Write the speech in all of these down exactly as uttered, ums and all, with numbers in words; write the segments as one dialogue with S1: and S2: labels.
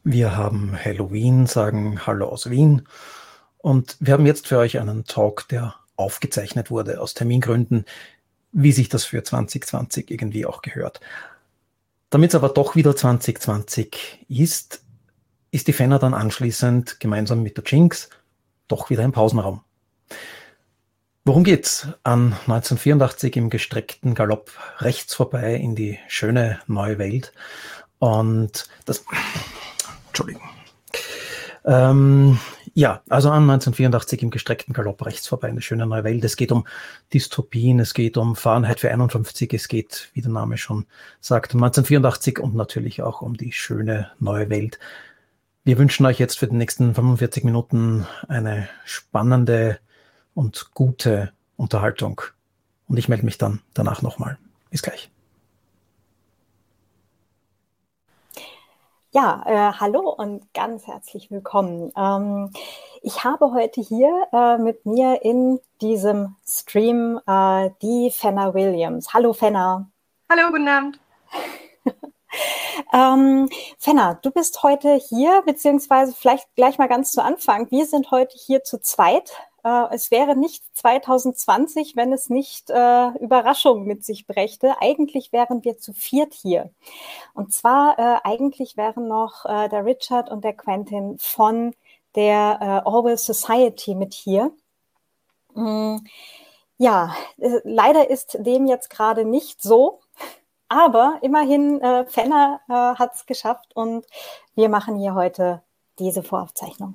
S1: Wir haben Halloween, sagen Hallo aus Wien und wir haben jetzt für euch einen Talk, der aufgezeichnet wurde aus Termingründen, wie sich das für zwanzig zwanzig irgendwie auch gehört. Damit es aber doch wieder zwanzig zwanzig ist, ist die Fenner dann anschließend gemeinsam mit der Jinx doch wieder im Pausenraum. Worum geht's? An neunzehnhundertvierundachtzig im gestreckten Galopp rechts vorbei in die schöne neue Welt. Und das... Entschuldigung. Ähm, ja, also an neunzehnhundertvierundachtzig im gestreckten Galopp rechts vorbei in die schöne neue Welt. Es geht um Dystopien, es geht um Fahrenheit für einundfünfzig, es geht, wie der Name schon sagt, um neunzehnhundertvierundachtzig und natürlich auch um die schöne neue Welt. Wir wünschen euch jetzt für die nächsten fünfundvierzig Minuten eine spannende und gute Unterhaltung. Und ich melde mich dann danach nochmal. Bis gleich.
S2: Ja, äh, hallo und ganz herzlich willkommen. Ähm, ich habe heute hier äh, mit mir in diesem Stream äh, die Fenner Williams. Hallo Fenner.
S3: Hallo, guten Abend.
S2: ähm, Fenner, du bist heute hier, beziehungsweise vielleicht gleich mal ganz zu Anfang. Wir sind heute hier zu zweit. Äh, es wäre nicht zwanzig zwanzig, wenn es nicht äh, Überraschungen mit sich brächte. Eigentlich wären wir zu viert hier. Und zwar äh, eigentlich wären noch äh, der Richard und der Quentin von der äh, Orwell Society mit hier. Mm, ja, äh, leider ist dem jetzt gerade nicht so. Aber immerhin, äh, Fenner äh, hat es geschafft und wir machen hier heute diese Voraufzeichnung.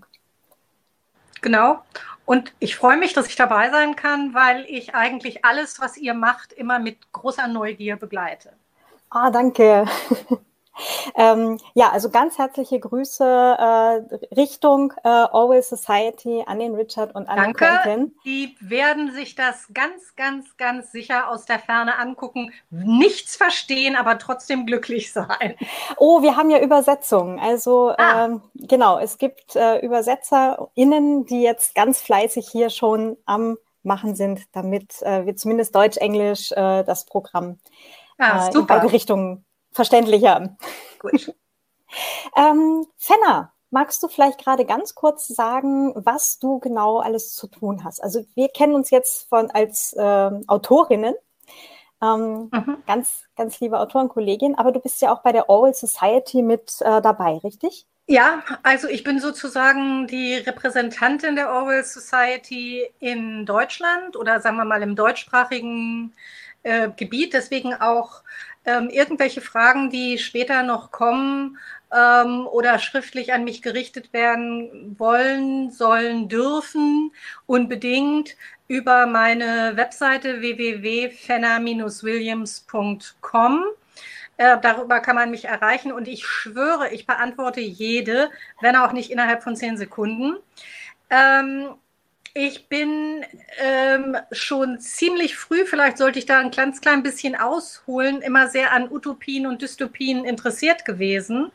S3: Genau. Und ich freue mich, dass ich dabei sein kann, weil ich eigentlich alles, was ihr macht, immer mit großer Neugier begleite.
S2: Ah, danke. ähm, ja, also ganz herzliche Grüße äh, Richtung äh, Orwell Society an den Richard und an
S3: Danke.
S2: den Quentin.
S3: Die werden sich das ganz, ganz, ganz sicher aus der Ferne angucken, nichts verstehen, aber trotzdem glücklich sein.
S2: Oh, wir haben ja Übersetzungen. Also
S3: Ah.
S2: ähm, genau, es gibt äh, UbersetzerInnen, die jetzt ganz fleißig hier schon am Machen sind, damit äh, wir zumindest Deutsch, Englisch äh, das Programm
S3: Ja,
S2: äh,
S3: super.
S2: in beide Richtungen verständlicher.
S3: Gut.
S2: ähm, Fenner, magst du vielleicht gerade ganz kurz sagen, was du genau alles zu tun hast? Also wir kennen uns jetzt von als äh, Autorinnen, ähm, mhm. ganz, ganz liebe Autorenkollegin, aber du bist ja auch bei der Orwell Society mit äh, dabei, richtig?
S3: Ja, also ich bin sozusagen die Repräsentantin der Orwell Society in Deutschland oder sagen wir mal im deutschsprachigen äh, Gebiet, deswegen auch ähm, irgendwelche Fragen, die später noch kommen ähm, oder schriftlich an mich gerichtet werden wollen, sollen, dürfen, unbedingt über meine Webseite w w w punkt fenner williams punkt com. Äh, darüber kann man mich erreichen und ich schwöre, ich beantworte jede, wenn auch nicht innerhalb von zehn Sekunden. Ähm, ich bin ähm, schon ziemlich früh, vielleicht sollte ich da ein ganz klein bisschen ausholen, immer sehr an Utopien und Dystopien interessiert gewesen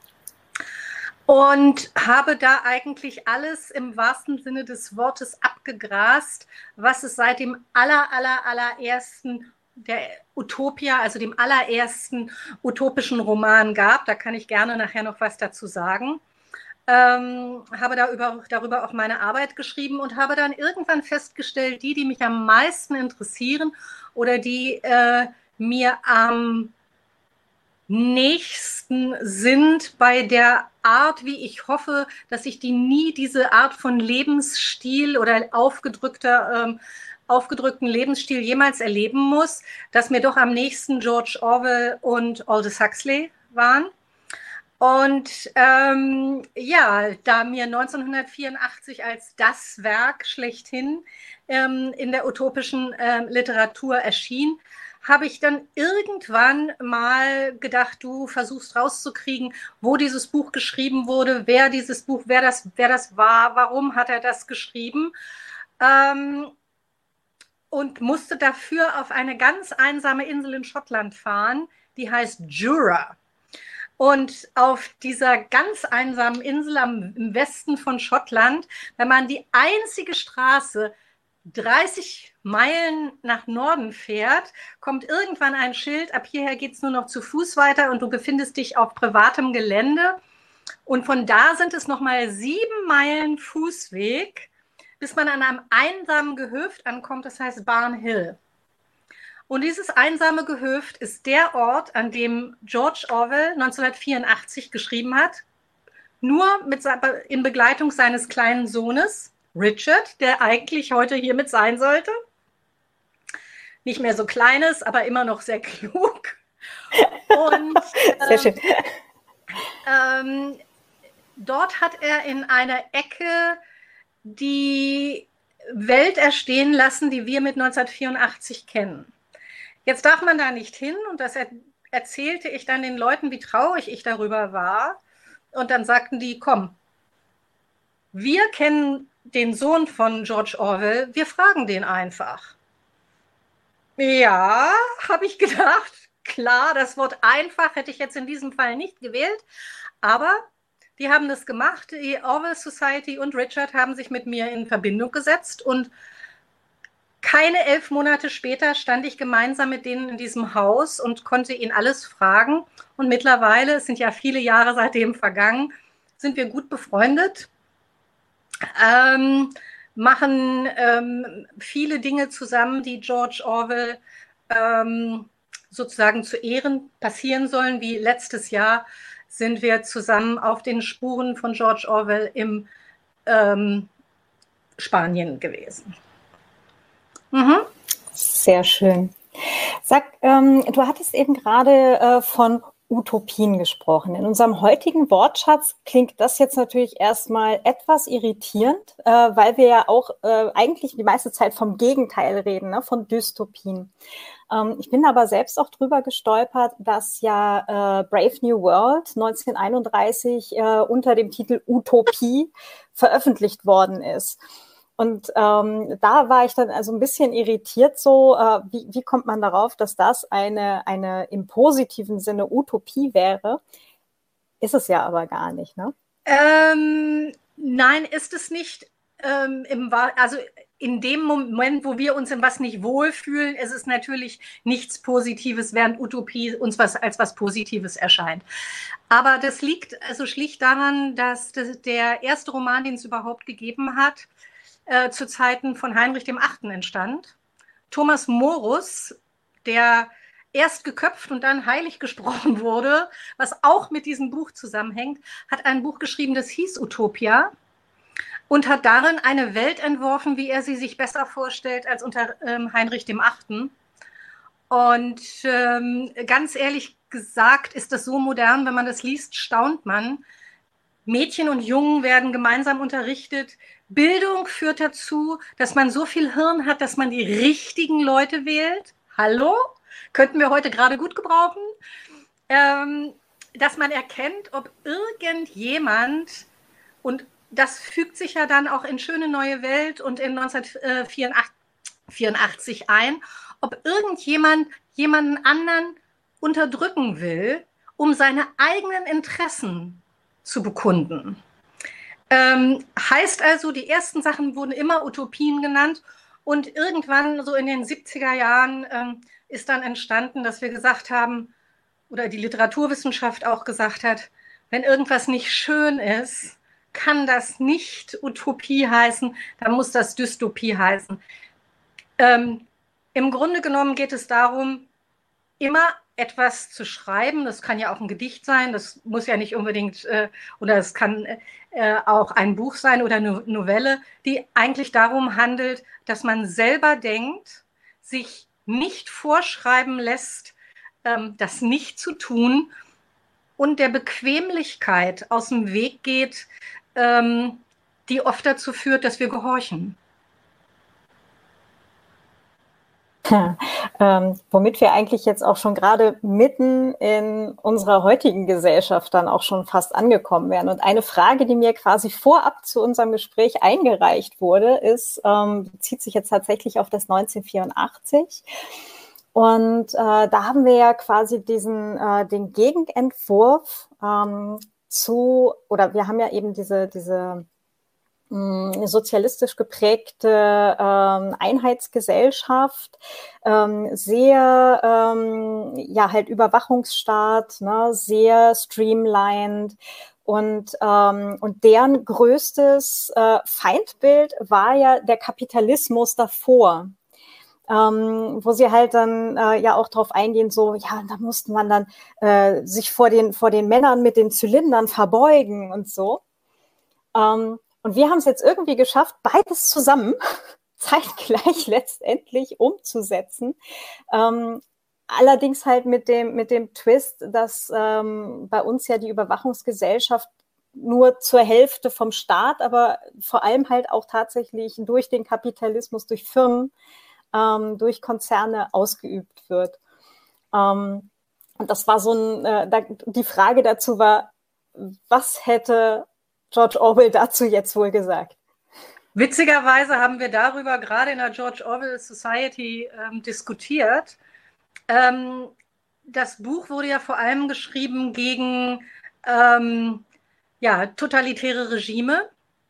S3: und habe da eigentlich alles im wahrsten Sinne des Wortes abgegrast, was es seit dem aller, aller, allerersten der Utopia, also dem allerersten utopischen Roman gab. Da kann ich gerne nachher noch was dazu sagen. Ähm, habe da über, darüber auch meine Arbeit geschrieben und habe dann irgendwann festgestellt, die, die mich am meisten interessieren oder die äh, mir am nächsten sind bei der Art, wie ich hoffe, dass ich die nie diese Art von Lebensstil oder aufgedrückter ähm, aufgedrückten Lebensstil jemals erleben muss, dass mir doch am nächsten George Orwell und Aldous Huxley waren. Und ähm, ja, da mir neunzehnhundertvierundachtzig als das Werk schlechthin ähm, in der utopischen äh, Literatur erschien, habe ich dann irgendwann mal gedacht, du versuchst rauszukriegen, wo dieses Buch geschrieben wurde, wer dieses Buch, wer das, wer das war, warum hat er das geschrieben. Ähm, und musste dafür auf eine ganz einsame Insel in Schottland fahren, die heißt Jura. Und auf dieser ganz einsamen Insel am, im Westen von Schottland, wenn man die einzige Straße dreißig Meilen nach Norden fährt, kommt irgendwann ein Schild, ab hierher geht es nur noch zu Fuß weiter und du befindest dich auf privatem Gelände. Und von da sind es nochmal sieben Meilen Fußweg, bis man an einem einsamen Gehöft ankommt, das heißt Barn Hill. Und dieses einsame Gehöft ist der Ort, an dem George Orwell neunzehnhundertvierundachtzig geschrieben hat, nur mit, in Begleitung seines kleinen Sohnes Richard, der eigentlich heute hier mit sein sollte. Nicht mehr so klein ist, aber immer noch sehr klug. Und,
S2: sehr schön.
S3: Ähm, dort hat er in einer Ecke die Welt erstehen lassen, die wir mit neunzehnhundertvierundachtzig kennen. Jetzt darf man da nicht hin und das er erzählte ich dann den Leuten, wie traurig ich darüber war. Und dann sagten die, komm, wir kennen den Sohn von George Orwell, wir fragen den einfach. Ja, habe ich gedacht, klar, das Wort einfach hätte ich jetzt in diesem Fall nicht gewählt, aber die haben das gemacht, die Orwell Society und Richard haben sich mit mir in Verbindung gesetzt und keine elf Monate später stand ich gemeinsam mit denen in diesem Haus und konnte ihn alles fragen. Und mittlerweile, es sind ja viele Jahre seitdem vergangen, sind wir gut befreundet, ähm, machen ähm, viele Dinge zusammen, die George Orwell ähm, sozusagen zu Ehren passieren sollen. Wie letztes Jahr sind wir zusammen auf den Spuren von George Orwell im ähm, Spanien gewesen. Mhm.
S2: Sehr schön. Sag, ähm, du hattest eben gerade äh, von Utopien gesprochen. In unserem heutigen Wortschatz klingt das jetzt natürlich erstmal etwas irritierend, äh, weil wir ja auch äh, eigentlich die meiste Zeit vom Gegenteil reden, ne, von Dystopien. Ähm, ich bin aber selbst auch drüber gestolpert, dass ja äh, Brave New World neunzehnhunderteinunddreißig äh, unter dem Titel Utopie veröffentlicht worden ist. Und ähm, da war ich dann also ein bisschen irritiert so, äh, wie, wie kommt man darauf, dass das eine, eine im positiven Sinne Utopie wäre? Ist es ja aber gar nicht, ne?
S3: Ähm, nein, ist es nicht. Ähm, im, also in dem Moment, wo wir uns in was nicht wohlfühlen, ist es natürlich nichts Positives, während Utopie uns was als was Positives erscheint. Aber das liegt also schlicht daran, dass das der erste Roman, den es überhaupt gegeben hat, Äh, zu Zeiten von Heinrich dem Achten entstand. Thomas Morus, der erst geköpft und dann heilig gesprochen wurde, was auch mit diesem Buch zusammenhängt, hat ein Buch geschrieben, das hieß Utopia und hat darin eine Welt entworfen, wie er sie sich besser vorstellt als unter ähm, Heinrich dem Achten. Und ähm, ganz ehrlich gesagt ist das so modern, wenn man das liest, staunt man. Mädchen und Jungen werden gemeinsam unterrichtet. Bildung führt dazu, dass man so viel Hirn hat, dass man die richtigen Leute wählt. Hallo? Könnten wir heute gerade gut gebrauchen. Ähm, dass man erkennt, ob irgendjemand, und das fügt sich ja dann auch in Schöne neue Welt und in neunzehnhundertvierundachtzig ein, ob irgendjemand jemanden anderen unterdrücken will, um seine eigenen Interessen zu bekunden. Ähm, heißt also, die ersten Sachen wurden immer Utopien genannt und irgendwann so in den siebziger Jahren ähm, ist dann entstanden, dass wir gesagt haben, oder die Literaturwissenschaft auch gesagt hat, wenn irgendwas nicht schön ist, kann das nicht Utopie heißen, dann muss das Dystopie heißen. Ähm, im Grunde genommen geht es darum, immer etwas zu schreiben, das kann ja auch ein Gedicht sein, das muss ja nicht unbedingt, äh, oder es kann äh, auch ein Buch sein oder eine Novelle, die eigentlich darum handelt, dass man selber denkt, sich nicht vorschreiben lässt, ähm, das nicht zu tun und der Bequemlichkeit aus dem Weg geht, ähm, die oft dazu führt, dass wir gehorchen.
S2: Ja, ähm, womit wir eigentlich jetzt auch schon gerade mitten in unserer heutigen Gesellschaft dann auch schon fast angekommen wären. Und eine Frage, die mir quasi vorab zu unserem Gespräch eingereicht wurde, ist, ähm, bezieht sich jetzt tatsächlich auf das neunzehnhundertvierundachtzig. Und äh, da haben wir ja quasi diesen äh, den Gegenentwurf ähm, zu, oder wir haben ja eben diese diese eine sozialistisch geprägte ähm, Einheitsgesellschaft, ähm, sehr, ähm, ja, halt Überwachungsstaat, ne, sehr streamlined. Und, ähm, und deren größtes äh, Feindbild war ja der Kapitalismus davor. Ähm, wo sie halt dann äh, ja auch drauf eingehen, so, ja, da musste man dann äh, sich vor den, vor den Männern mit den Zylindern verbeugen und so. Ähm, und wir haben es jetzt irgendwie geschafft, beides zusammen zeitgleich letztendlich umzusetzen. Ähm, allerdings halt mit dem, mit dem Twist, dass ähm, bei uns ja die Überwachungsgesellschaft nur zur Hälfte vom Staat, aber vor allem halt auch tatsächlich durch den Kapitalismus, durch Firmen, ähm, durch Konzerne ausgeübt wird. Ähm, und das war so ein, äh, da, die Frage dazu war, was hätte George Orwell dazu jetzt wohl gesagt?
S3: Witzigerweise haben wir darüber gerade in der George Orwell Society ähm, diskutiert. Ähm, das Buch wurde ja vor allem geschrieben gegen ähm, ja, totalitäre Regime.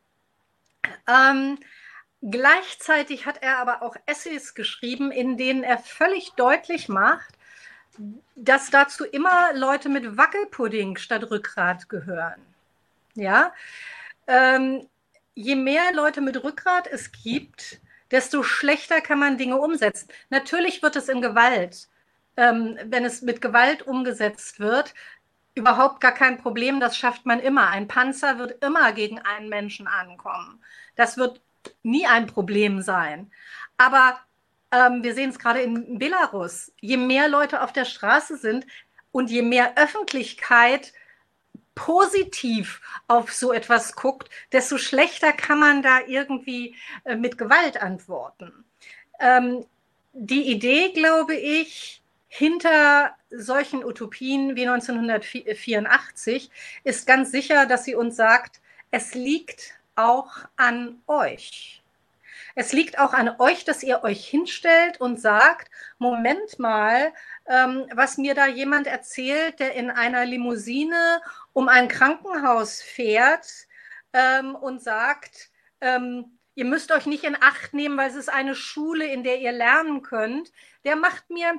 S3: Ähm, gleichzeitig hat er aber auch Essays geschrieben, in denen er völlig deutlich macht, dass dazu immer Leute mit Wackelpudding statt Rückgrat gehören. Ja, ähm, je mehr Leute mit Rückgrat es gibt, desto schlechter kann man Dinge umsetzen. Natürlich wird es in Gewalt, ähm, wenn es mit Gewalt umgesetzt wird, überhaupt gar kein Problem. Das schafft man immer. Ein Panzer wird immer gegen einen Menschen ankommen. Das wird nie ein Problem sein. Aber ähm, wir sehen es gerade in Belarus. Je mehr Leute auf der Straße sind und je mehr Öffentlichkeit positiv auf so etwas guckt, desto schlechter kann man da irgendwie äh, mit Gewalt antworten. Ähm, die Idee, glaube ich, hinter solchen Utopien wie neunzehnhundertvierundachtzig ist ganz sicher, dass sie uns sagt, es liegt auch an euch. Es liegt auch an euch, dass ihr euch hinstellt und sagt, Moment mal, ähm, was mir da jemand erzählt, der in einer Limousine um ein Krankenhaus fährt ähm, und sagt, ähm, ihr müsst euch nicht in Acht nehmen, weil es ist eine Schule, in der ihr lernen könnt, der macht mir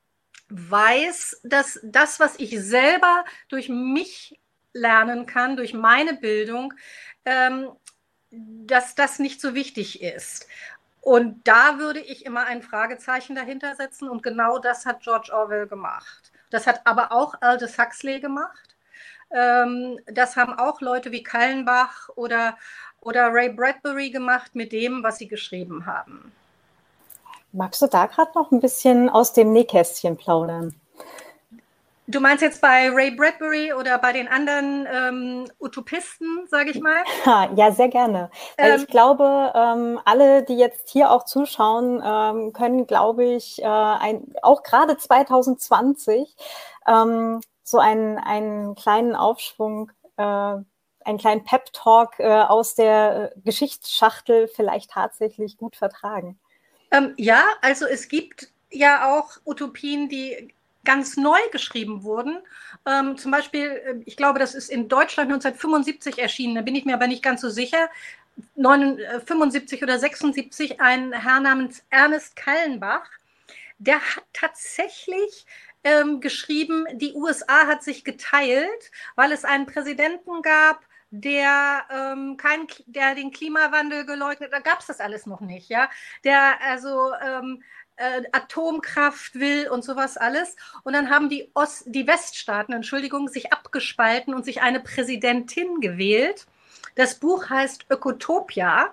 S3: weiß, dass das, was ich selber durch mich lernen kann, durch meine Bildung, ähm, dass das nicht so wichtig ist. Und da würde ich immer ein Fragezeichen dahinter setzen. Und genau das hat George Orwell gemacht. Das hat aber auch Aldous Huxley gemacht. Ähm, das haben auch Leute wie Kallenbach oder, oder Ray Bradbury gemacht mit dem, was sie geschrieben haben.
S2: Magst du da gerade noch ein bisschen aus dem Nähkästchen plaudern?
S3: Du meinst jetzt bei Ray Bradbury oder bei den anderen ähm, Utopisten, sage ich mal?
S2: Ja, sehr gerne. Weil ähm, ich glaube, ähm, alle, die jetzt hier auch zuschauen, ähm, können, glaube ich, äh, ein, auch gerade zwanzig zwanzig ähm, so einen, einen kleinen Aufschwung, äh, einen kleinen Pep-Talk äh, aus der Geschichtsschachtel vielleicht tatsächlich gut vertragen.
S3: Ähm, ja, also es gibt ja auch Utopien, die ganz neu geschrieben wurden. Ähm, zum Beispiel, ich glaube, das ist in Deutschland neunzehnhundertfünfundsiebzig erschienen, da bin ich mir aber nicht ganz so sicher, fünfundsiebzig oder sechsundsiebzig, ein Herr namens Ernest Kallenbach, der hat tatsächlich ähm, geschrieben, die U S A hat sich geteilt, weil es einen Präsidenten gab, der, ähm, kein, der den Klimawandel geleugnet, da gab es das alles noch nicht, ja, der also ähm, Äh, Atomkraft will und sowas alles. Und dann haben die, Ost-, die Weststaaten, Entschuldigung, sich abgespalten und sich eine Präsidentin gewählt. Das Buch heißt Ökotopia.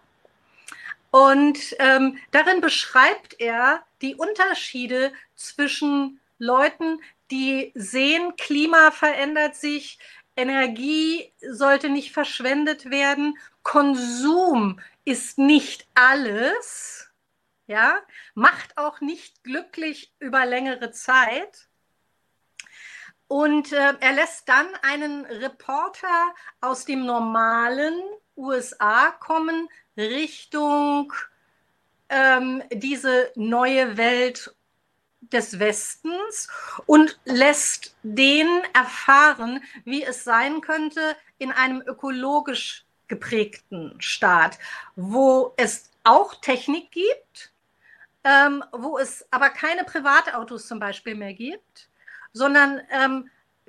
S3: Und ähm, darin beschreibt er die Unterschiede zwischen Leuten, die sehen, Klima verändert sich, Energie sollte nicht verschwendet werden, Konsum ist nicht alles. Ja, macht auch nicht glücklich über längere Zeit. Und äh, er lässt dann einen Reporter aus dem normalen U S A kommen Richtung ähm, diese neue Welt des Westens und lässt den erfahren, wie es sein könnte in einem ökologisch geprägten Staat, wo es auch Technik gibt, Ähm, wo es aber keine Privatautos zum Beispiel mehr gibt, sondern ähm,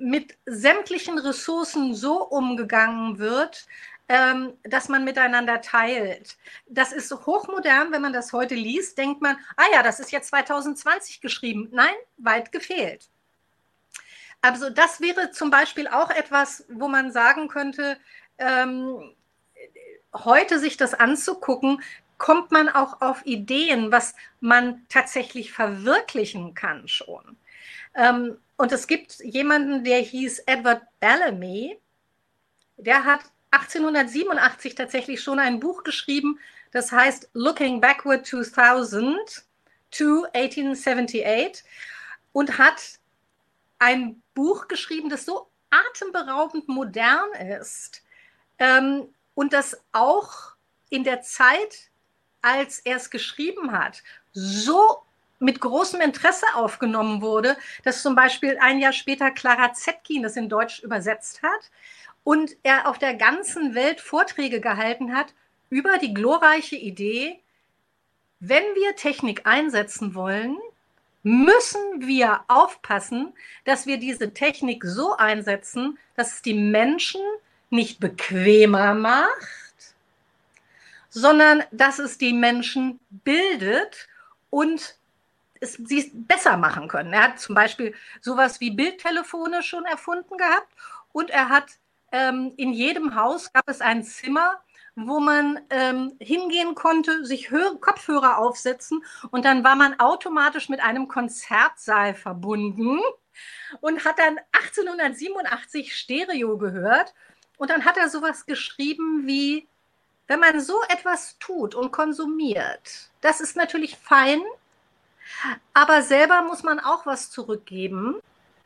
S3: mit sämtlichen Ressourcen so umgegangen wird, ähm, dass man miteinander teilt. Das ist hochmodern, wenn man das heute liest, denkt man, ah ja, das ist jetzt zwanzig zwanzig geschrieben. Nein, weit gefehlt. Also das wäre zum Beispiel auch etwas, wo man sagen könnte, ähm, heute sich das anzugucken, kommt man auch auf Ideen, was man tatsächlich verwirklichen kann schon. Ähm, und es gibt jemanden, der hieß Edward Bellamy, der hat achtzehnhundertsiebenundachtzig tatsächlich schon ein Buch geschrieben, das heißt Looking Backward two thousand to eighteen seventy-eight und hat ein Buch geschrieben, das so atemberaubend modern ist ähm, und das auch in der Zeit, als er es geschrieben hat, so mit großem Interesse aufgenommen wurde, dass zum Beispiel ein Jahr später Clara Zetkin das in Deutsch übersetzt hat und er auf der ganzen Welt Vorträge gehalten hat über die glorreiche Idee, wenn wir Technik einsetzen wollen, müssen wir aufpassen, dass wir diese Technik so einsetzen, dass es die Menschen nicht bequemer macht, sondern dass es die Menschen bildet und es, sie es besser machen können. Er hat zum Beispiel sowas wie Bildtelefone schon erfunden gehabt und er hat ähm, in jedem Haus gab es ein Zimmer, wo man ähm, hingehen konnte, sich Hör- Kopfhörer aufsetzen und dann war man automatisch mit einem Konzertsaal verbunden und hat dann achtzehnhundertsiebenundachtzig Stereo gehört und dann hat er sowas geschrieben wie, wenn man so etwas tut und konsumiert, das ist natürlich fein, aber selber muss man auch was zurückgeben.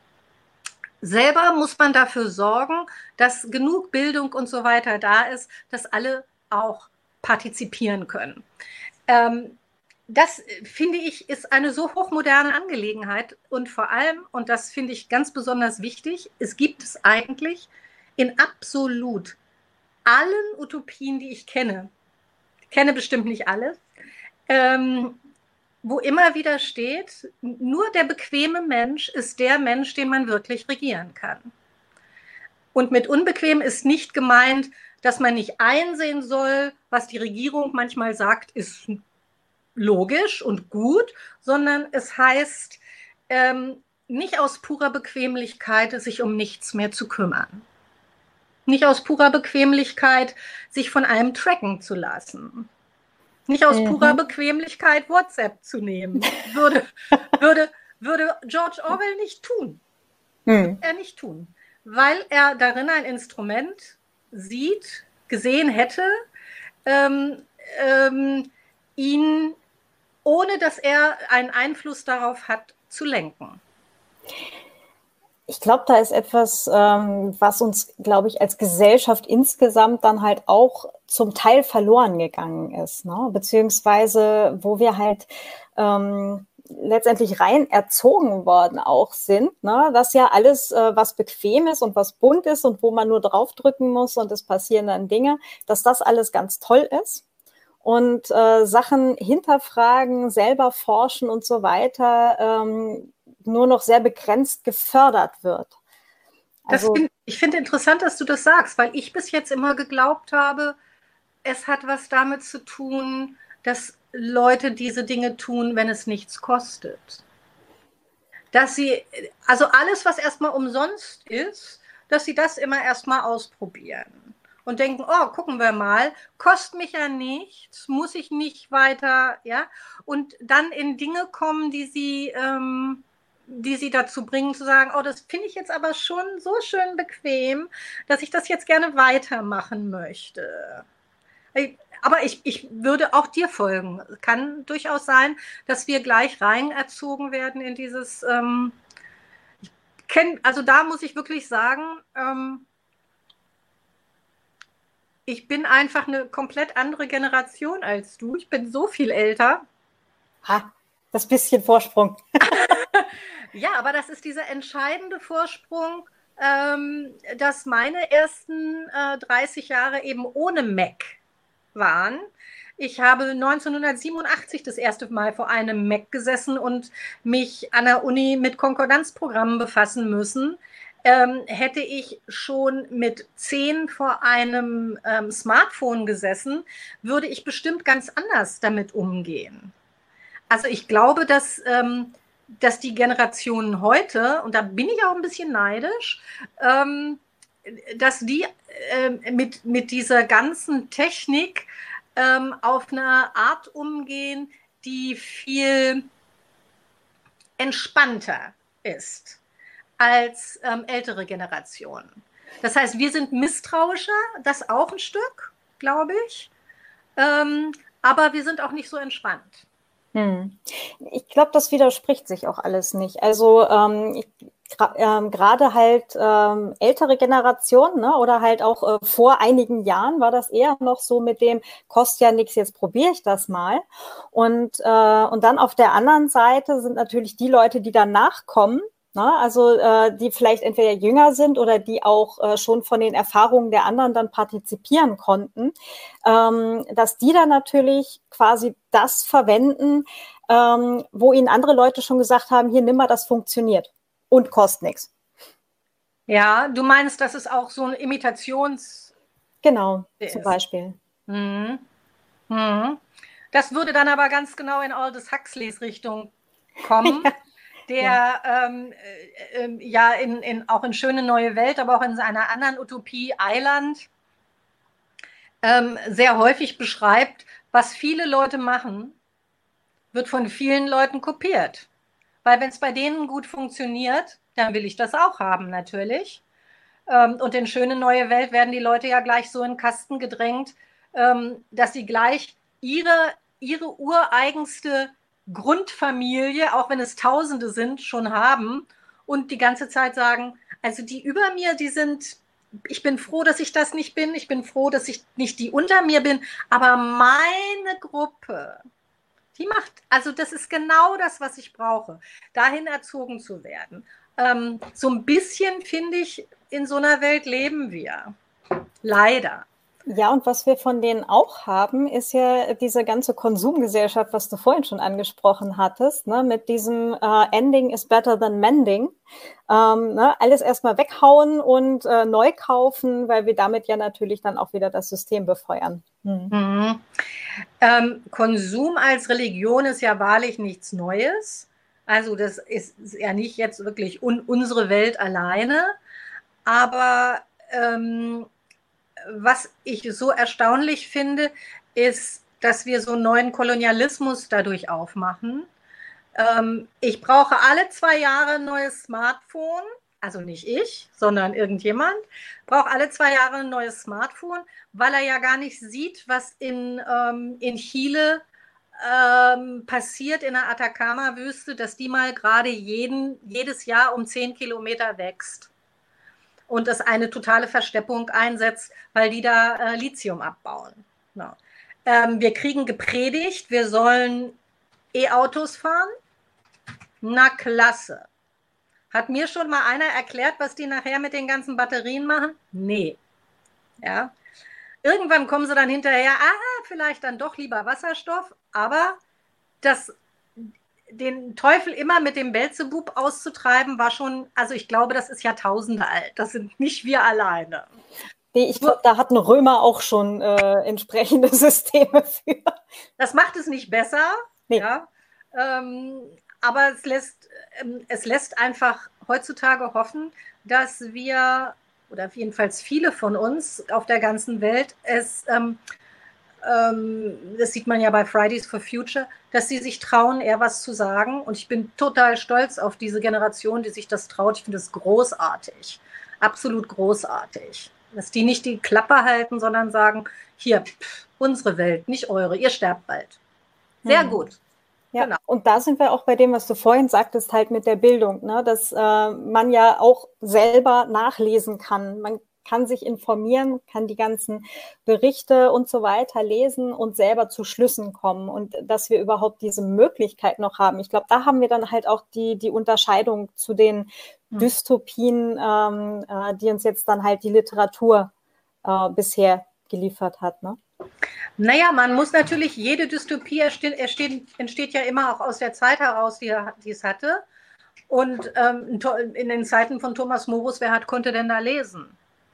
S3: Selber muss man dafür sorgen, dass genug Bildung und so weiter da ist, dass alle auch partizipieren können. Ähm, das, finde ich, ist eine so hochmoderne Angelegenheit und vor allem, und das finde ich ganz besonders wichtig, es gibt es eigentlich in absolut allen Utopien, die ich kenne, ich kenne bestimmt nicht alle, ähm, wo immer wieder steht, nur der bequeme Mensch ist der Mensch, den man wirklich regieren kann. Und mit unbequem ist nicht gemeint, dass man nicht einsehen soll, was die Regierung manchmal sagt, ist logisch und gut, sondern es heißt, ähm, nicht aus purer Bequemlichkeit, sich um nichts mehr zu kümmern. Nicht aus purer Bequemlichkeit, sich von allem tracken zu lassen. Nicht aus purer mhm. Bequemlichkeit WhatsApp zu nehmen. Würde, würde, würde George Orwell nicht tun. Mhm. Er nicht tun. Weil er darin ein Instrument sieht, gesehen hätte, ähm, ähm, ihn, ohne dass er einen Einfluss darauf hat, zu lenken.
S2: Ich glaube, da ist etwas, ähm, was uns, glaube ich, als Gesellschaft insgesamt dann halt auch zum Teil verloren gegangen ist, ne? Beziehungsweise wo wir halt ähm, letztendlich rein erzogen worden auch sind, ne? Dass ja alles, äh, was bequem ist und was bunt ist und wo man nur draufdrücken muss und es passieren dann Dinge, dass das alles ganz toll ist. Und äh, Sachen hinterfragen, selber forschen und so weiter, ähm, nur noch sehr begrenzt gefördert wird.
S3: Also, find, ich finde interessant, dass du das sagst, weil ich bis jetzt immer geglaubt habe, es hat was damit zu tun, dass Leute diese Dinge tun, wenn es nichts kostet. Dass sie, also alles, was erstmal umsonst ist, dass sie das immer erstmal ausprobieren und denken, oh, gucken wir mal, kostet mich ja nichts, muss ich nicht weiter, ja, und dann in Dinge kommen, die sie... Ähm, die sie dazu bringen, zu sagen, oh, das finde ich jetzt aber schon so schön bequem, dass ich das jetzt gerne weitermachen möchte. Aber ich, ich würde auch dir folgen. Kann durchaus sein, dass wir gleich rein erzogen werden in dieses, ähm, ich kenn, also da muss ich wirklich sagen, ähm, ich bin einfach eine komplett andere Generation als du. Ich bin so viel älter.
S2: Ha, das bisschen Vorsprung.
S3: Ja, aber das ist dieser entscheidende Vorsprung, ähm, dass meine ersten äh, dreißig Jahre eben ohne Mac waren. Ich habe neunzehnhundertsiebenundachtzig das erste Mal vor einem Mac gesessen und mich an der Uni mit Konkordanzprogrammen befassen müssen. ähm, hätte ich schon mit zehn vor einem ähm, Smartphone gesessen, würde ich bestimmt ganz anders damit umgehen. Also ich glaube, dass, ähm, dass die Generationen heute, und da bin ich auch ein bisschen neidisch, ähm, dass die ähm, mit, mit dieser ganzen Technik ähm, auf eine Art umgehen, die viel entspannter ist als ähm, ältere Generationen. Das heißt, wir sind misstrauischer, das auch ein Stück, glaube ich, ähm, aber wir sind auch nicht so entspannt.
S2: Hm. Ich glaube, das widerspricht sich auch alles nicht. Also ähm, ich, ähm, gerade halt ähm, ältere Generationen, ne, oder halt auch äh, vor einigen Jahren war das eher noch so mit dem, kostet ja nichts, jetzt probiere ich das mal. Und, äh, und dann auf der anderen Seite sind natürlich die Leute, die danach kommen, ne, also äh, die vielleicht entweder jünger sind oder die auch äh, schon von den Erfahrungen der anderen dann partizipieren konnten, ähm, dass die dann natürlich quasi das verwenden, ähm, wo ihnen andere Leute schon gesagt haben, hier nimm mal, das funktioniert und kostet nichts.
S3: Ja, du meinst, dass es auch so ein Imitations...
S2: Genau,
S3: ist.
S2: Zum Beispiel.
S3: Mhm. Mhm. Das würde dann aber ganz genau in Aldous Huxleys Richtung kommen, ja. der ja, ähm, äh, ja in, in, auch in Schöne neue Welt, aber auch in seiner anderen Utopie Eiland ähm, sehr häufig beschreibt, was viele Leute machen, wird von vielen Leuten kopiert. Weil wenn es bei denen gut funktioniert, dann will ich das auch haben natürlich. Ähm, und in Schöne neue Welt werden die Leute ja gleich so in den Kasten gedrängt, ähm, dass sie gleich ihre, ihre ureigenste Grundfamilie, auch wenn es Tausende sind, schon haben und die ganze Zeit sagen, also die über mir, die sind, ich bin froh, dass ich das nicht bin, ich bin froh, dass ich nicht die unter mir bin, aber meine Gruppe, die macht, also das ist genau das, was ich brauche, dahin erzogen zu werden. Ähm, so ein bisschen, finde ich, in so einer Welt leben wir. Leider.
S2: Ja, und was wir von denen auch haben, ist ja diese ganze Konsumgesellschaft, was du vorhin schon angesprochen hattest, ne, mit diesem äh, Ending is better than mending. Ähm, ne, alles erstmal weghauen und äh, neu kaufen, weil wir damit ja natürlich dann auch wieder das System befeuern.
S3: Hm. Mhm. Ähm, Konsum als Religion ist ja wahrlich nichts Neues. Also das ist ja nicht jetzt wirklich un unsere Welt alleine. Aber ähm, was ich so erstaunlich finde, ist, dass wir so einen neuen Kolonialismus dadurch aufmachen. Ähm, ich brauche alle zwei Jahre ein neues Smartphone, also nicht ich, sondern irgendjemand, braucht alle zwei Jahre ein neues Smartphone, weil er ja gar nicht sieht, was in, ähm, in Chile ähm, passiert in der Atacama-Wüste, dass die mal gerade jeden, jedes Jahr um zehn Kilometer wächst. Und es eine totale Versteppung einsetzt, weil die da äh, Lithium abbauen. No. Ähm, wir kriegen gepredigt, wir sollen E-Autos fahren. Na klasse. Hat mir schon mal einer erklärt, was die nachher mit den ganzen Batterien machen? Nee. Ja. Irgendwann kommen sie dann hinterher, ah, vielleicht dann doch lieber Wasserstoff, aber das, den Teufel immer mit dem Beelzebub auszutreiben, war schon, also ich glaube, das ist Jahrtausende alt. Das sind nicht wir alleine.
S2: Nee, ich glaube, da hatten Römer auch schon äh, entsprechende Systeme für.
S3: Das macht es nicht besser,
S2: nee.
S3: ja. Ähm, aber es lässt, ähm, es lässt einfach heutzutage hoffen, dass wir, oder jedenfalls viele von uns auf der ganzen Welt, es, ähm, ähm, das sieht man ja bei Fridays for Future, dass sie sich trauen, eher was zu sagen. Und ich bin total stolz auf diese Generation, die sich das traut. Ich finde das großartig, absolut großartig. Dass die nicht die Klappe halten, sondern sagen, hier, pff, unsere Welt, nicht eure, ihr sterbt bald. Sehr hm. gut.
S2: Ja, genau. Und da sind wir auch bei dem, was du vorhin sagtest, halt mit der Bildung, ne? Dass äh, man ja auch selber nachlesen kann. Man kann sich informieren, kann die ganzen Berichte und so weiter lesen und selber zu Schlüssen kommen. Und dass wir überhaupt diese Möglichkeit noch haben. Ich glaube, da haben wir dann halt auch die, die Unterscheidung zu den hm. Dystopien, ähm, äh, die uns jetzt dann halt die Literatur äh, bisher geliefert hat, ne?
S3: Naja, man muss natürlich, jede Dystopie entsteht, entsteht, entsteht ja immer auch aus der Zeit heraus, die, die es hatte. Und ähm, in den Zeiten von Thomas Morus, wer hat, konnte denn da lesen?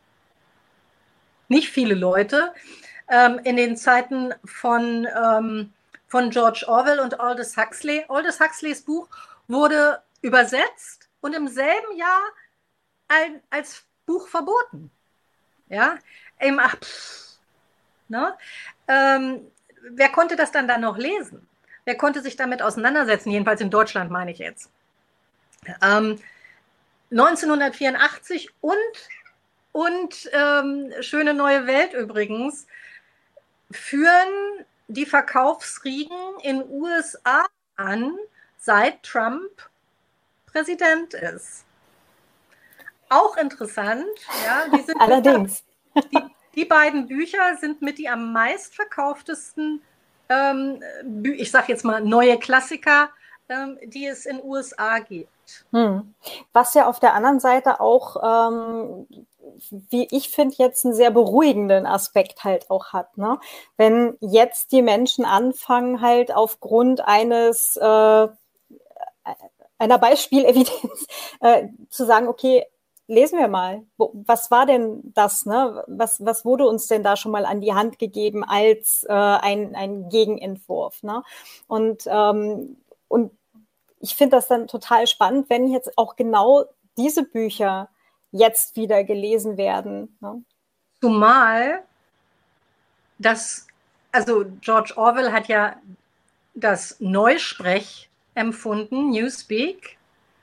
S3: Nicht viele Leute. Ähm, in den Zeiten von, ähm, von George Orwell und Aldous Huxley. Aldous Huxleys Buch wurde übersetzt und im selben Jahr ein, als Buch verboten. Ja, eben, ach, pff, ne? ähm, wer konnte das dann, dann noch lesen? Wer konnte sich damit auseinandersetzen? Jedenfalls in Deutschland, meine ich jetzt. Ähm, neunzehnhundertvierundachtzig und, und ähm, Schöne neue Welt übrigens führen die Verkaufsriegen in den U S A an, seit Trump Präsident ist. Auch interessant. Ja, die sind
S2: Allerdings.
S3: Die, die beiden Bücher sind mit die am meistverkauftesten, ähm, ich sage jetzt mal neue Klassiker, ähm, die es in den U S A gibt.
S2: Hm. Was ja auf der anderen Seite auch, ähm, wie ich finde, jetzt einen sehr beruhigenden Aspekt halt auch hat. Ne? Wenn jetzt die Menschen anfangen, halt aufgrund eines äh, einer Beispielevidenz äh, zu sagen, okay, lesen wir mal, was war denn das, ne? Was, was wurde uns denn da schon mal an die Hand gegeben als äh, ein, ein Gegenentwurf? Ne? Und, ähm, und ich finde das dann total spannend, wenn jetzt auch genau diese Bücher jetzt wieder gelesen werden. Ne?
S3: Zumal das, also George Orwell hat ja das Neusprech empfunden, Newspeak,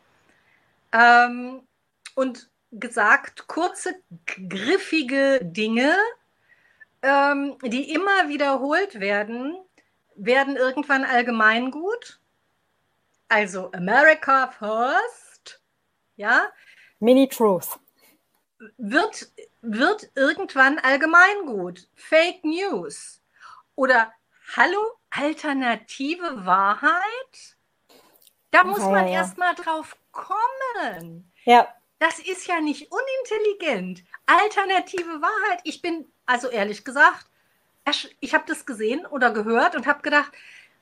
S3: ähm, und gesagt, kurze, griffige Dinge, ähm, die immer wiederholt werden, werden irgendwann allgemeingut. Also America First, ja,
S2: Mini-Truth.
S3: Wird, wird irgendwann allgemeingut. Fake News. Oder hallo, alternative Wahrheit? Da muss
S2: ja,
S3: man
S2: ja.
S3: erst mal drauf kommen.
S2: Ja.
S3: Das ist ja nicht unintelligent. Alternative Wahrheit. Ich bin, also ehrlich gesagt, ich habe das gesehen oder gehört und habe gedacht,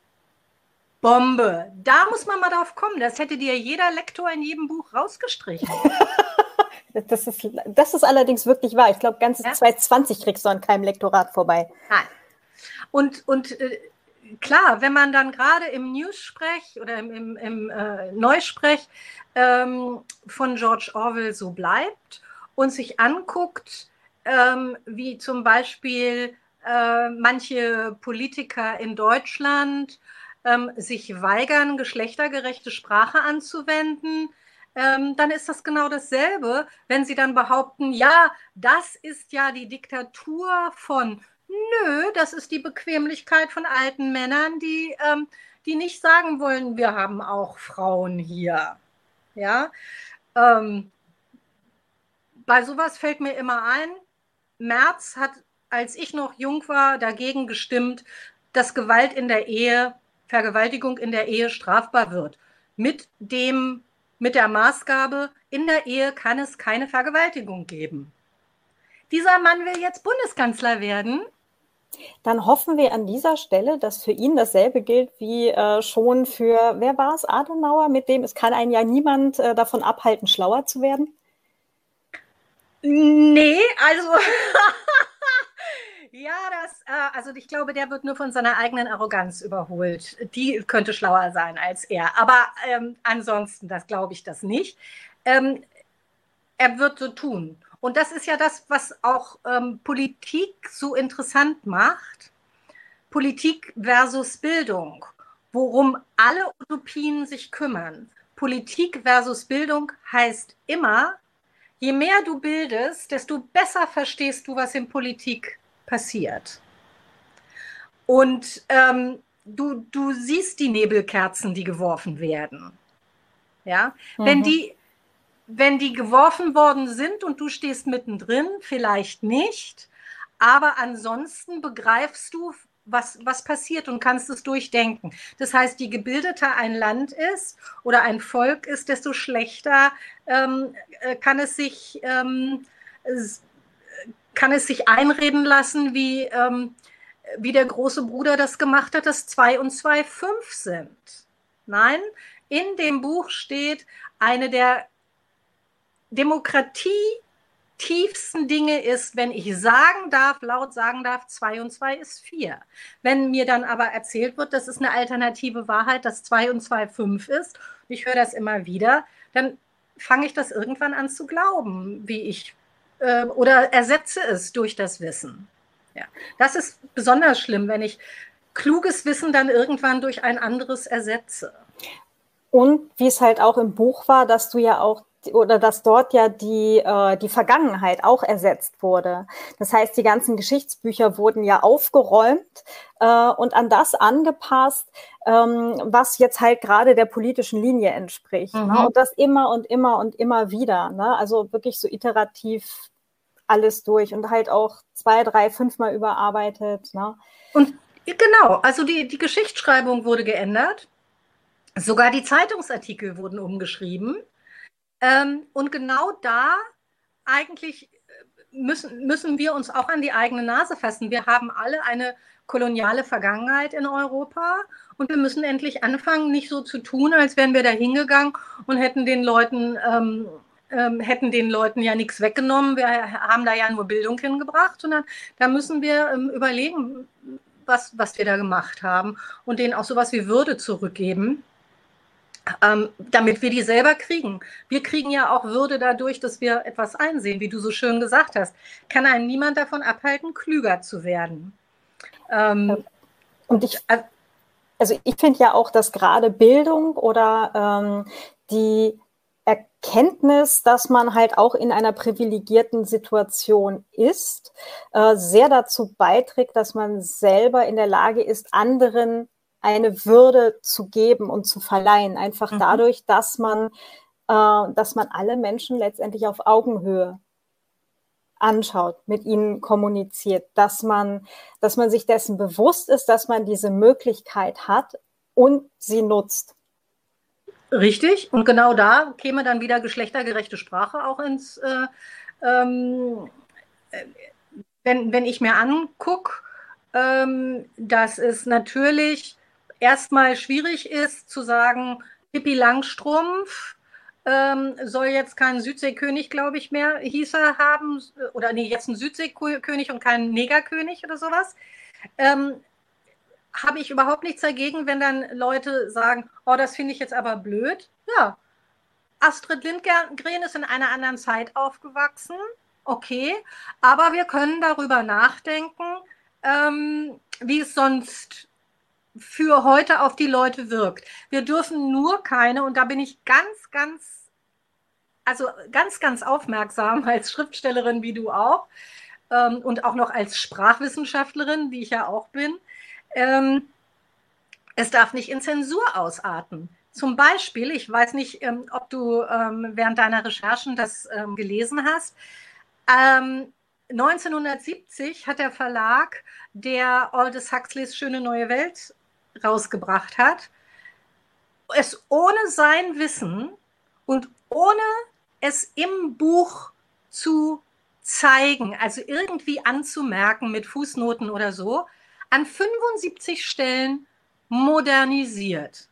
S3: Bombe, da muss man mal drauf kommen. Das hätte dir jeder Lektor in jedem Buch rausgestrichen.
S2: Das ist, das ist allerdings wirklich wahr. Ich glaube, ganzes
S3: ja?
S2: zwanzig zwanzig kriegst du an keinem Lektorat vorbei.
S3: Nein. Und, und äh, klar, wenn man dann gerade im News-Sprech oder im, im, im äh, Neusprech ähm, von George Orwell so bleibt und sich anguckt, ähm, wie zum Beispiel äh, manche Politiker in Deutschland ähm, sich weigern, geschlechtergerechte Sprache anzuwenden, ähm, dann ist das genau dasselbe, wenn sie dann behaupten, ja, das ist ja die Diktatur von... Nö, das ist die Bequemlichkeit von alten Männern, die, ähm, die nicht sagen wollen, wir haben auch Frauen hier. Ja? Ähm, bei sowas fällt mir immer ein, Merz hat, als ich noch jung war, dagegen gestimmt, dass Gewalt in der Ehe, Vergewaltigung in der Ehe strafbar wird. Mit dem, mit der Maßgabe, in der Ehe kann es keine Vergewaltigung geben. Dieser Mann will jetzt Bundeskanzler werden.
S2: Dann hoffen wir an dieser Stelle, dass für ihn dasselbe gilt wie äh, schon für, wer war es, Adenauer, mit dem es kann einen ja niemand äh, davon abhalten, schlauer zu werden?
S3: Nee, also ja, das, äh, also ich glaube, der wird nur von seiner eigenen Arroganz überholt. Die könnte schlauer sein als er. Aber ähm, ansonsten, das glaube ich das nicht. Ähm, er wird so tun. Und das ist ja das, was auch ähm, Politik so interessant macht. Politik versus Bildung, worum alle Utopien sich kümmern. Politik versus Bildung heißt immer, je mehr du bildest, desto besser verstehst du, was in Politik passiert. Und ähm, du, du siehst die Nebelkerzen, die geworfen werden. Ja? Mhm. Wenn die Wenn die geworfen worden sind und du stehst mittendrin, vielleicht nicht, aber ansonsten begreifst du, was, was passiert und kannst es durchdenken. Das heißt, je gebildeter ein Land ist oder ein Volk ist, desto schlechter ähm, kann es sich, ähm, kann es sich einreden lassen, wie, ähm, wie der große Bruder das gemacht hat, dass zwei und zwei fünf sind. Nein, in dem Buch steht, eine der Demokratie tiefsten Dinge ist, wenn ich sagen darf, laut sagen darf, zwei und zwei ist vier. Wenn mir dann aber erzählt wird, das ist eine alternative Wahrheit, dass zwei und zwei fünf ist, ich höre das immer wieder, dann fange ich das irgendwann an zu glauben, wie ich, äh, oder ersetze es durch das Wissen. Ja. Das ist besonders schlimm, wenn ich kluges Wissen dann irgendwann durch ein anderes ersetze.
S2: Und wie es halt auch im Buch war, dass du ja auch oder dass dort ja die, äh, die Vergangenheit auch ersetzt wurde. Das heißt, die ganzen Geschichtsbücher wurden ja aufgeräumt äh, und an das angepasst, ähm, was jetzt halt gerade der politischen Linie entspricht. Mhm. Ne? Und das immer und immer und immer wieder. Ne? Also wirklich so iterativ alles durch und halt auch zwei, drei, fünfmal überarbeitet. Ne?
S3: Und genau, also die, die Geschichtsschreibung wurde geändert. Sogar die Zeitungsartikel wurden umgeschrieben. Ähm, und genau da eigentlich müssen, müssen wir uns auch an die eigene Nase fassen. Wir haben alle eine koloniale Vergangenheit in Europa und wir müssen endlich anfangen, nicht so zu tun, als wären wir da hingegangen und hätten den Leuten, ähm, ähm, hätten den Leuten ja nichts weggenommen. Wir haben da ja nur Bildung hingebracht, sondern da müssen wir ähm, überlegen, was, was wir da gemacht haben und denen auch sowas wie Würde zurückgeben. Ähm, damit wir die selber kriegen. Wir kriegen ja auch Würde dadurch, dass wir etwas einsehen, wie du so schön gesagt hast. Kann einen niemand davon abhalten, klüger zu werden. Ähm,
S2: Und ich, also ich finde ja auch, dass gerade Bildung oder ähm, die Erkenntnis, dass man halt auch in einer privilegierten Situation ist, äh, sehr dazu beiträgt, dass man selber in der Lage ist, anderen eine Würde zu geben und zu verleihen, einfach mhm. dadurch, dass man, äh, dass man alle Menschen letztendlich auf Augenhöhe anschaut, mit ihnen kommuniziert, dass man, dass man sich dessen bewusst ist, dass man diese Möglichkeit hat und sie nutzt.
S3: Richtig, und genau da käme dann wieder geschlechtergerechte Sprache auch ins, äh, ähm, wenn, wenn ich mir angucke, ähm, dass es natürlich erstmal schwierig ist zu sagen, Pippi Langstrumpf ähm, soll jetzt keinen Südseekönig, glaube ich, mehr hieß er haben, oder nee, jetzt einen Südseekönig und keinen Negerkönig oder sowas. Ähm, habe ich überhaupt nichts dagegen, wenn dann Leute sagen, oh, das finde ich jetzt aber blöd. Ja, Astrid Lindgren ist in einer anderen Zeit aufgewachsen, okay, aber wir können darüber nachdenken, ähm, wie es sonst für heute auf die Leute wirkt. Wir dürfen nur keine, und da bin ich ganz, ganz, also ganz, ganz aufmerksam als Schriftstellerin wie du auch ähm, und auch noch als Sprachwissenschaftlerin, die ich ja auch bin, ähm, es darf nicht in Zensur ausarten. Zum Beispiel, ich weiß nicht, ähm, ob du ähm, während deiner Recherchen das ähm, gelesen hast, ähm, neunzehnhundertsiebzig hat der Verlag, der Aldous Huxleys Schöne neue Welt rausgebracht hat, es ohne sein Wissen und ohne es im Buch zu zeigen, also irgendwie anzumerken mit Fußnoten oder so, an fünfundsiebzig Stellen modernisiert.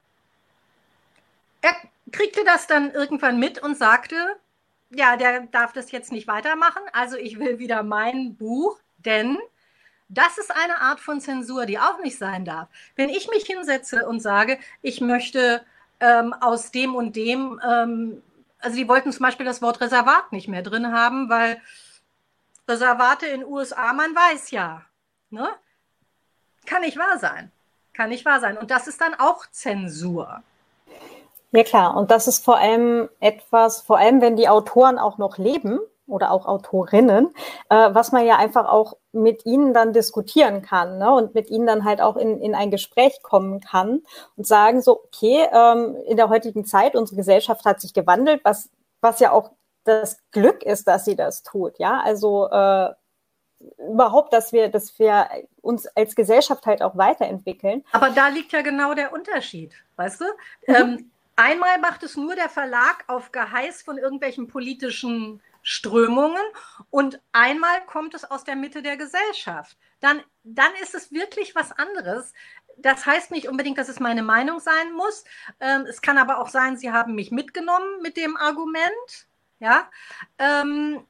S3: Er kriegte das dann irgendwann mit und sagte, ja, der darf das jetzt nicht weitermachen, also ich will wieder mein Buch, denn das ist eine Art von Zensur, die auch nicht sein darf. Wenn ich mich hinsetze und sage, ich möchte ähm, aus dem und dem, ähm, also die wollten zum Beispiel das Wort Reservat nicht mehr drin haben, weil Reservate in den U S A, man weiß ja, ne? Kann nicht wahr sein. Kann nicht wahr sein. Und das ist dann auch Zensur.
S2: Ja klar, und das ist vor allem etwas, vor allem wenn die Autoren auch noch leben oder auch Autorinnen, äh, was man ja einfach auch mit ihnen dann diskutieren kann, ne? Und mit ihnen dann halt auch in, in ein Gespräch kommen kann und sagen so, okay, ähm, in der heutigen Zeit, unsere Gesellschaft hat sich gewandelt, was, was ja auch das Glück ist, dass sie das tut, ja, also äh, überhaupt, dass wir, dass wir uns als Gesellschaft halt auch weiterentwickeln.
S3: Aber da liegt ja genau der Unterschied, weißt du? Mhm. Ähm, einmal macht es nur der Verlag auf Geheiß von irgendwelchen politischen Strömungen und einmal kommt es aus der Mitte der Gesellschaft. Dann, dann ist es wirklich was anderes. das heißt nicht unbedingt, dass es meine Meinung sein muss. Ähm, es kann aber auch sein, Sie haben mich mitgenommen mit dem Argument. Ja, ähm,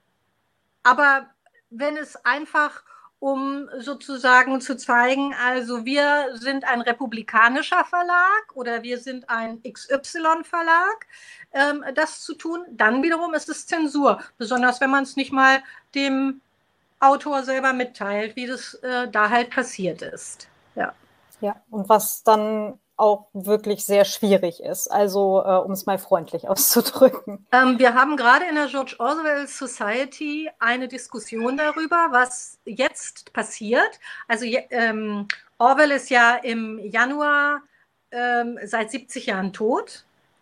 S3: aber wenn es einfach um sozusagen zu zeigen, also wir sind ein republikanischer Verlag oder wir sind ein X Y-Verlag, ähm, das zu tun, dann wiederum ist es Zensur, besonders wenn man es nicht mal dem Autor selber mitteilt, wie das äh, da halt passiert ist. Ja.
S2: Ja, und was dann auch wirklich sehr schwierig ist, also äh, um es mal freundlich auszudrücken.
S3: Ähm, wir haben gerade in der George Orwell Society eine Diskussion darüber, was jetzt passiert. Also ähm, Orwell ist ja im Januar ähm, seit siebzig Jahren tot.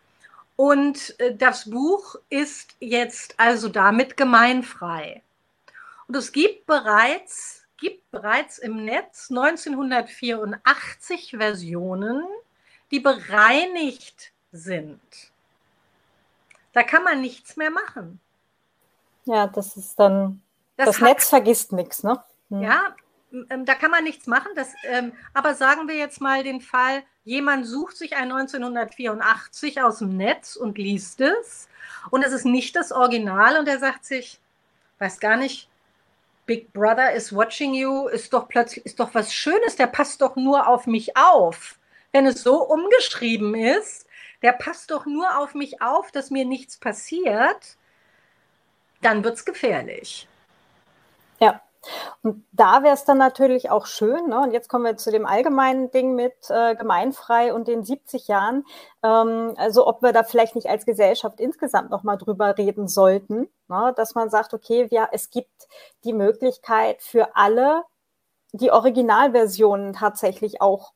S3: Und äh, das Buch ist jetzt also damit gemeinfrei. Und es gibt bereits, gibt bereits im Netz neunzehnhundertvierundachtzig Versionen, die bereinigt sind. Da kann man nichts mehr machen.
S2: Ja, das ist dann, das, das
S3: hat,
S2: Netz vergisst nichts, ne?
S3: Hm. Ja, da kann man nichts machen. Das, ähm, aber sagen wir jetzt mal den Fall, jemand sucht sich ein neunzehnhundertvierundachtzig aus dem Netz und liest es und es ist nicht das Original und er sagt sich, weiß gar nicht, Big Brother is watching you, ist doch plötzlich, ist doch was Schönes, der passt doch nur auf mich auf. Wenn es so umgeschrieben ist, der passt doch nur auf mich auf, dass mir nichts passiert, dann wird es gefährlich.
S2: Ja, und da wäre es dann natürlich auch schön, ne? Und jetzt kommen wir zu dem allgemeinen Ding mit äh, gemeinfrei und den siebzig Jahren, ähm, also ob wir da vielleicht nicht als Gesellschaft insgesamt nochmal drüber reden sollten, ne? Dass man sagt, okay, wir, es gibt die Möglichkeit für alle, die Originalversionen tatsächlich auch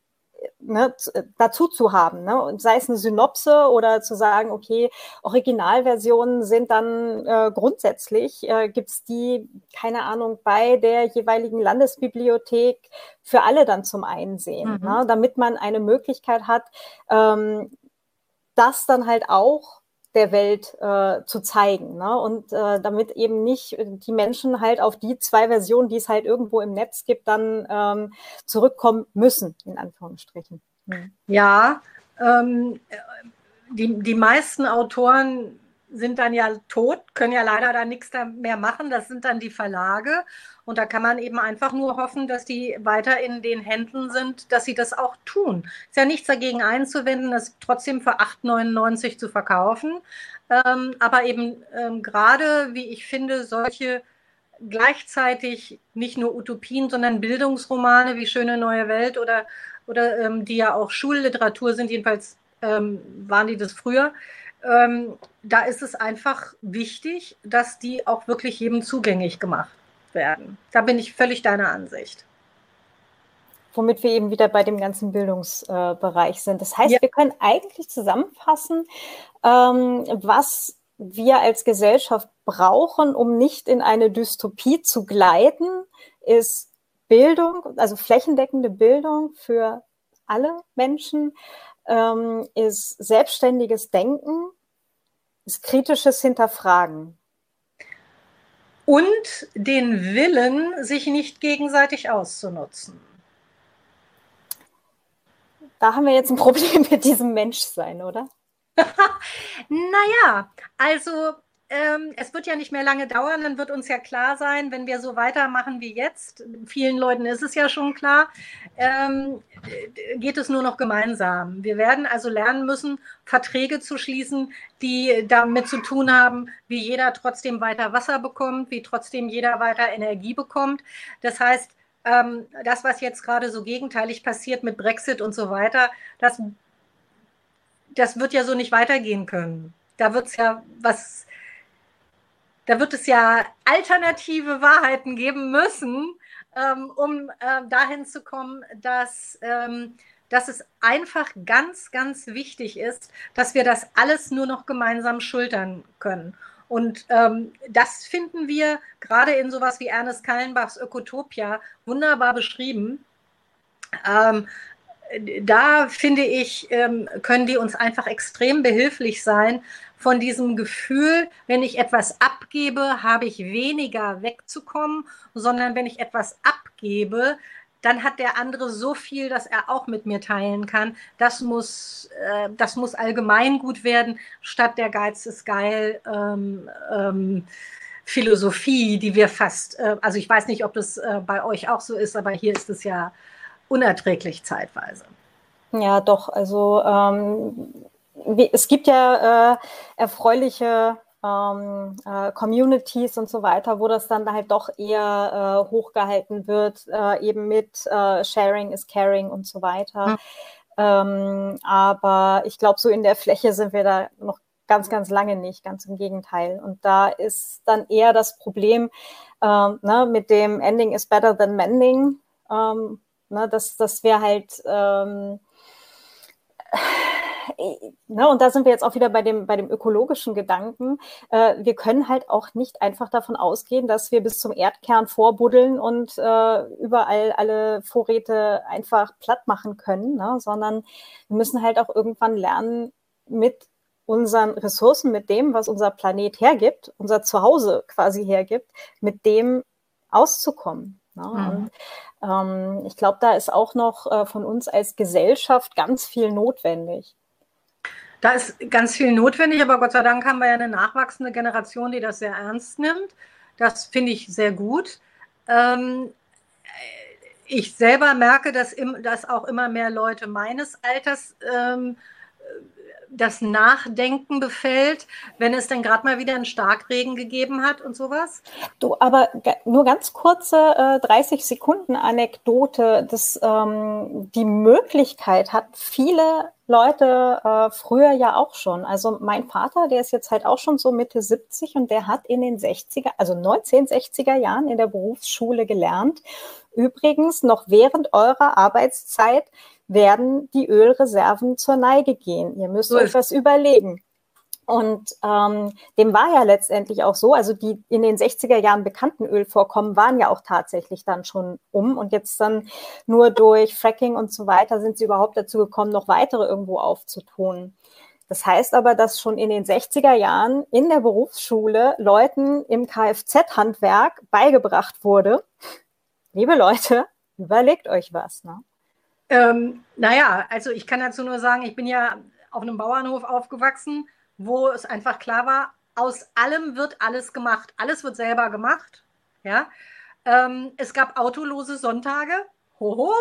S2: Ne, dazu zu haben, ne? Und sei es eine Synopse oder zu sagen, okay, Originalversionen sind dann äh, grundsätzlich, äh, gibt es die, keine Ahnung, bei der jeweiligen Landesbibliothek für alle dann zum Einsehen, mhm. ne? Damit man eine Möglichkeit hat, ähm, das dann halt auch der Welt äh, zu zeigen, ne? Und äh, damit eben nicht die Menschen halt auf die zwei Versionen, die es halt irgendwo im Netz gibt, dann ähm, zurückkommen müssen, in Anführungsstrichen.
S3: Hm. Ja, ähm, die, die meisten Autoren sind dann ja tot, können ja leider da nichts mehr machen. Das sind dann die Verlage. Und da kann man eben einfach nur hoffen, dass die weiter in den Händen sind, dass sie das auch tun. Ist ja nichts dagegen einzuwenden, das trotzdem für acht neunundneunzig zu verkaufen. Ähm, aber eben ähm, gerade, wie ich finde, solche gleichzeitig nicht nur Utopien, sondern Bildungsromane wie Schöne neue Welt oder, oder ähm, die ja auch Schulliteratur sind, jedenfalls ähm, waren die das früher. Ähm, da ist es einfach wichtig, dass die auch wirklich jedem zugänglich gemacht werden. Da bin ich völlig deiner Ansicht.
S2: Womit wir eben wieder bei dem ganzen Bildungsbereich äh, sind. Das heißt, ja. Wir können eigentlich zusammenfassen, ähm, was wir als Gesellschaft brauchen, um nicht in eine Dystopie zu gleiten, ist Bildung, also flächendeckende Bildung für alle Menschen, ähm, ist selbstständiges Denken, ist kritisches Hinterfragen.
S3: Und den Willen, sich nicht gegenseitig auszunutzen.
S2: Da haben wir jetzt ein Problem mit diesem Menschsein, oder?
S3: Naja, also ähm, es wird ja nicht mehr lange dauern, dann wird uns ja klar sein, wenn wir so weitermachen wie jetzt, vielen Leuten ist es ja schon klar, ähm, geht es nur noch gemeinsam. Wir werden also lernen müssen, Verträge zu schließen, die damit zu tun haben, wie jeder trotzdem weiter Wasser bekommt, wie trotzdem jeder weiter Energie bekommt. Das heißt, ähm, das, was jetzt gerade so gegenteilig passiert mit Brexit und so weiter, das Das wird ja so nicht weitergehen können. Da wird es ja was, da wird es ja alternative Wahrheiten geben müssen, ähm, um äh, dahin zu kommen, dass, ähm, dass es einfach ganz, ganz wichtig ist, dass wir das alles nur noch gemeinsam schultern können. Und ähm, das finden wir gerade in sowas wie Ernest Callenbachs Ökotopia wunderbar beschrieben. Ähm, Da, finde ich, können die uns einfach extrem behilflich sein, von diesem Gefühl, wenn ich etwas abgebe, habe ich weniger wegzukommen, sondern wenn ich etwas abgebe, dann hat der andere so viel, dass er auch mit mir teilen kann. Das muss, äh, das muss allgemein gut werden, statt der Geiz ist geil ähm, ähm, Philosophie, die wir fast, äh, also ich weiß nicht, ob das äh, bei euch auch so ist, aber hier ist es ja unerträglich zeitweise.
S2: Ja, doch, also ähm, wie, es gibt ja äh, erfreuliche ähm, äh, Communities und so weiter, wo das dann halt doch eher äh, hochgehalten wird, äh, eben mit äh, Sharing is Caring und so weiter. Hm. Ähm, aber ich glaube, so in der Fläche sind wir da noch ganz, ganz lange nicht, ganz im Gegenteil. Und da ist dann eher das Problem ähm, ne, mit dem Ending is better than mending, ähm, ne, dass, dass wir halt ähm, Ne, und da sind wir jetzt auch wieder bei dem, bei dem ökologischen Gedanken. Äh, wir können halt auch nicht einfach davon ausgehen, dass wir bis zum Erdkern vorbuddeln und äh, überall alle Vorräte einfach platt machen können, ne? Sondern wir müssen halt auch irgendwann lernen, mit unseren Ressourcen, mit dem, was unser Planet hergibt, unser Zuhause quasi hergibt, mit dem auszukommen. Ne? Mhm. Und ähm, ich glaube, da ist auch noch äh, von uns als Gesellschaft ganz viel notwendig.
S3: Da ist ganz viel notwendig, aber Gott sei Dank haben wir ja eine nachwachsende Generation, die das sehr ernst nimmt. Das finde ich sehr gut. Ähm, ich selber merke, dass, im, dass auch immer mehr Leute meines Alters ähm, das Nachdenken befällt, wenn es denn gerade mal wieder einen Starkregen gegeben hat und sowas?
S2: Du, aber nur ganz kurze äh, dreißig Sekunden Anekdote. Das, ähm, die Möglichkeit hat viele Leute äh, früher ja auch schon. Also mein Vater, der ist jetzt halt auch schon so Mitte siebzig und der hat in den sechziger, also neunzehnhundertsechziger Jahren in der Berufsschule gelernt. Übrigens, noch während eurer Arbeitszeit werden die Ölreserven zur Neige gehen. Ihr müsst euch was überlegen. Und ähm, dem war ja letztendlich auch so, also die in den sechziger Jahren bekannten Ölvorkommen waren ja auch tatsächlich dann schon um und jetzt dann nur durch Fracking und so weiter sind sie überhaupt dazu gekommen, noch weitere irgendwo aufzutun. Das heißt aber, dass schon in den sechziger Jahren in der Berufsschule Leuten im Kfz-Handwerk beigebracht wurde, liebe Leute, überlegt euch was, ne?
S3: Ähm, naja, also ich kann dazu nur sagen, ich bin ja auf einem Bauernhof aufgewachsen, wo es einfach klar war, aus allem wird alles gemacht. Alles wird selber gemacht. Ja? Ähm, es gab autolose Sonntage. Hoho!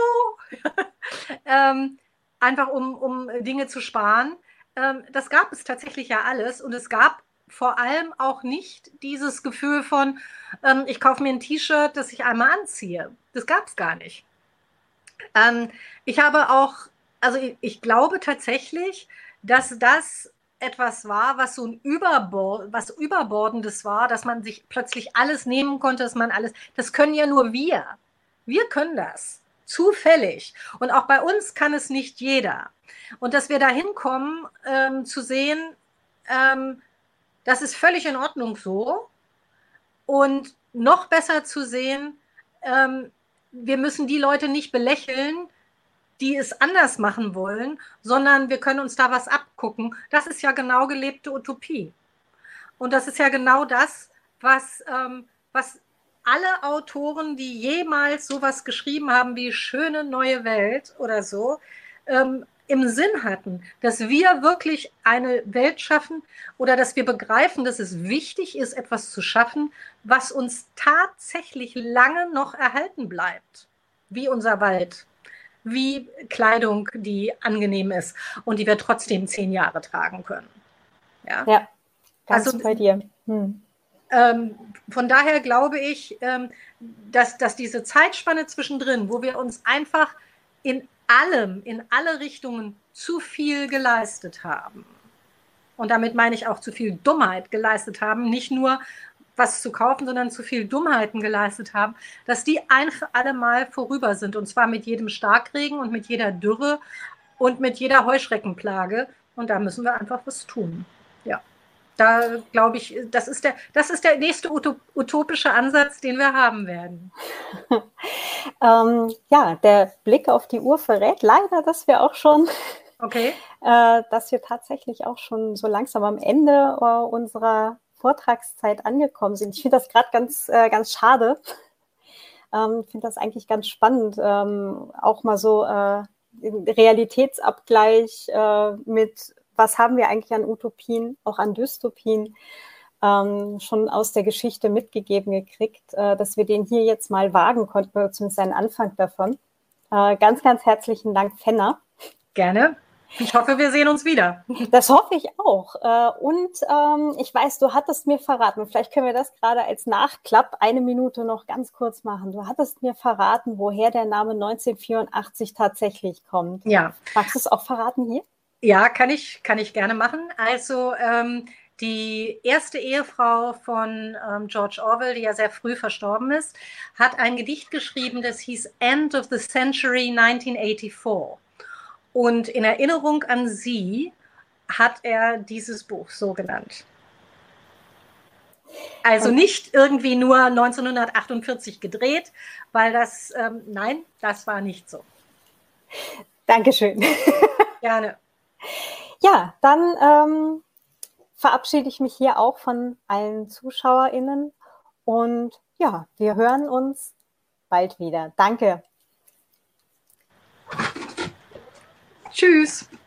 S3: ähm, einfach um, um Dinge zu sparen. Ähm, das gab es tatsächlich ja alles. Und es gab vor allem auch nicht dieses Gefühl von, ähm, ich kaufe mir ein T-Shirt, das ich einmal anziehe. Das gab es gar nicht. Ähm, ich habe auch, also ich, ich glaube tatsächlich, dass das etwas war, was so ein Überbord, was Überbordendes war, dass man sich plötzlich alles nehmen konnte, dass man alles, das können ja nur wir. Wir können das. Zufällig. Und auch bei uns kann es nicht jeder. Und dass wir da hinkommen, ähm, zu sehen, ähm, das ist völlig in Ordnung so. Und noch besser zu sehen, ähm, wir müssen die Leute nicht belächeln, die es anders machen wollen, sondern wir können uns da was abgucken. Das ist ja genau gelebte Utopie. Und das ist ja genau das, was, ähm, was alle Autoren, die jemals sowas geschrieben haben wie Schöne neue Welt oder so, ähm, im Sinn hatten, dass wir wirklich eine Welt schaffen oder dass wir begreifen, dass es wichtig ist, etwas zu schaffen, was uns tatsächlich lange noch erhalten bleibt, wie unser Wald, wie Kleidung, die angenehm ist und die wir trotzdem zehn Jahre tragen können.
S2: Ja, ja ganz also, bei dir. Hm.
S3: Ähm, von daher glaube ich, ähm, dass, dass diese Zeitspanne zwischendrin, wo wir uns einfach in allem, in alle Richtungen zu viel geleistet haben, und damit meine ich auch zu viel Dummheit geleistet haben, nicht nur was zu kaufen, sondern zu viel Dummheiten geleistet haben, dass die ein für alle Mal vorüber sind. Und zwar mit jedem Starkregen und mit jeder Dürre und mit jeder Heuschreckenplage. Und da müssen wir einfach was tun. Ja, da glaube ich, das ist der, das ist der nächste utopische Ansatz, den wir haben werden.
S2: ähm, ja, der Blick auf die Uhr verrät leider, dass wir auch schon...
S3: Okay.
S2: Äh, dass wir tatsächlich auch schon so langsam am Ende äh, unserer Vortragszeit angekommen sind. Ich finde das gerade ganz, äh, ganz schade. Ähm, ich finde das eigentlich ganz spannend, ähm, auch mal so äh, Realitätsabgleich äh, mit, was haben wir eigentlich an Utopien, auch an Dystopien, ähm, schon aus der Geschichte mitgegeben gekriegt, äh, dass wir den hier jetzt mal wagen konnten, oder zumindest einen Anfang davon. Äh, ganz, ganz herzlichen Dank, Fenna.
S3: Gerne. Ich hoffe, wir sehen uns wieder.
S2: Das hoffe ich auch. Und ähm, ich weiß, du hattest mir verraten, vielleicht können wir das gerade als Nachklapp eine Minute noch ganz kurz machen. Du hattest mir verraten, woher der Name neunzehnhundertvierundachtzig tatsächlich kommt.
S3: Ja.
S2: Magst du es auch verraten hier?
S3: Ja, kann ich, kann ich gerne machen. Also ähm, die erste Ehefrau von ähm, George Orwell, die ja sehr früh verstorben ist, hat ein Gedicht geschrieben, das hieß End of the Century neunzehnhundertvierundachtzig. Und in Erinnerung an sie hat er dieses Buch so genannt. Also nicht irgendwie nur neunzehnhundertachtundvierzig gedreht, weil das, ähm, nein, das war nicht so.
S2: Dankeschön.
S3: Gerne.
S2: Ja, dann ähm, verabschiede ich mich hier auch von allen ZuschauerInnen und ja, wir hören uns bald wieder. Danke.
S3: Tschüss.